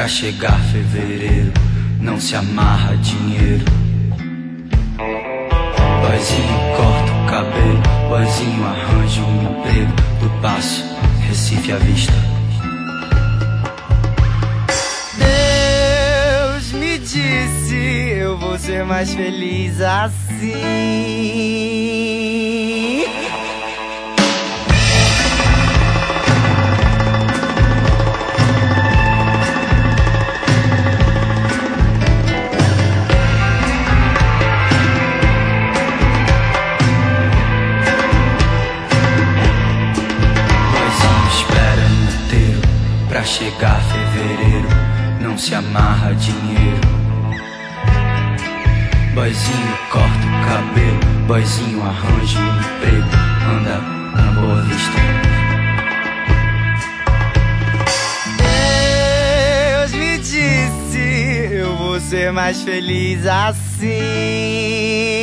Pra chegar fevereiro, não se amarra dinheiro. Boyzinho corta o cabelo, boyzinho arranja um emprego. Do Passo, Recife à vista. Deus me disse, eu vou ser mais feliz assim. Pra chegar fevereiro, não se amarra dinheiro. Boyzinho corta o cabelo, boyzinho arranja um emprego. Anda na Boa Vista. Deus me disse, eu vou ser mais feliz assim.